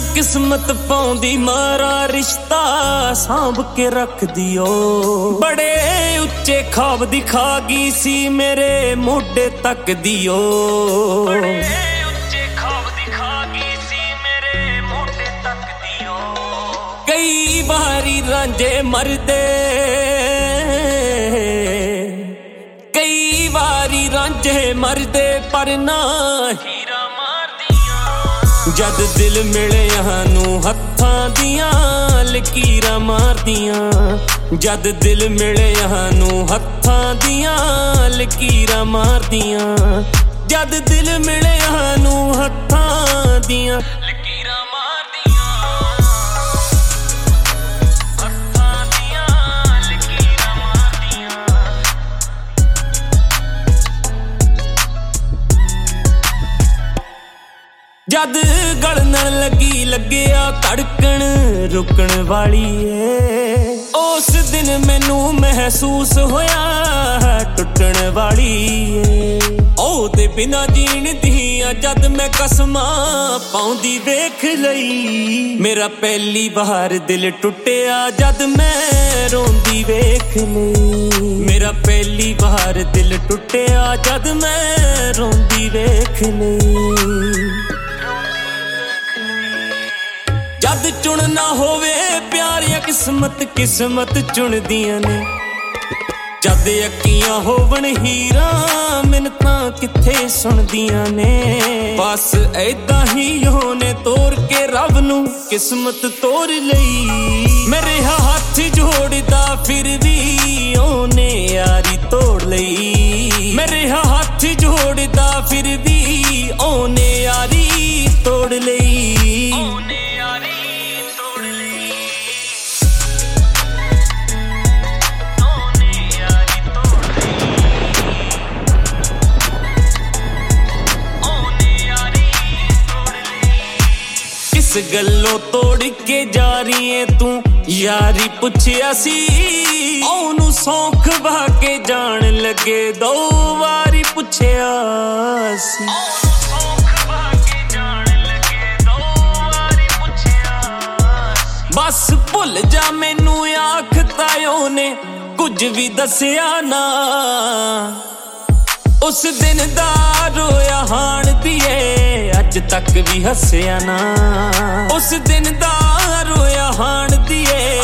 किस्मत पाउंदी मारा रिश्ता सांभ के रख दियो बड़े उच्चे ख्वाब दिखा गई सी मेरे मोढे तक दियो बड़े उच्चे ख्वाब दिखा गई सी मेरे मोढे तक दियो कई बारी रांझे मरदे कई बारी रांझे मरदे पर ना जद दिल मिले नू हत्थां दियां लकीरां मारदियां जद दिल मिले नू हत्थां दियां लकीरां मारदियां जद दिल मिले नू हत्थां दियां लकीरां मारदियां हत्थां दियां लकीरां मारदियां जद गलन लगी लग्या धड़कन रुकण वाली है उस दिन मैनू महसूस होया टुटण वाली है ओदे बिना जीण दियां जद मैं कसमां पाउंदी वेख लई मेरा पहली बार दिल टुटिया जद मैं रोंदी वेख लई मेरा पहली बार दिल टुटिया जद मैं रोंदी वेख लई जद चुनना होवे प्यारियां किस्मत किस्मत चुनदियां ने जद अक्कियां होवन हीरा मिन्नतां किथे सुनदियां ने बस ऐदां ही ओने तोड़ के रब नू किस्मत तोड़ लई मेरे हाथ जोड़दा फिर भी ओने यारी तोड़ लई मेरे हाथ जोड़दा फिर भी ओने यारी तोड़ लई किस गल्लों तोड़ के जा रही है तू यारी पुछया सी ओनू सौख बहा के जान लगे दो वारी पुछया सी बस भुल जा मैनू आखता ओने कुछ भी दसिया ना उस दिन दा रोया हाण दिए अज तक भी हसिया ना उस दिन दा रोया हाण दिए